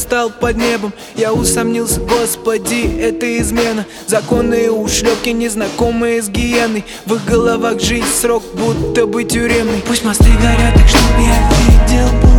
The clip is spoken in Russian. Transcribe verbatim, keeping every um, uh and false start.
встал под небом. Я усомнился, господи, это измена. Законные ушлепки, незнакомые с гиеной. В их головах жизнь срок, будто бы тюремный. Пусть мосты горят так, чтоб я видел.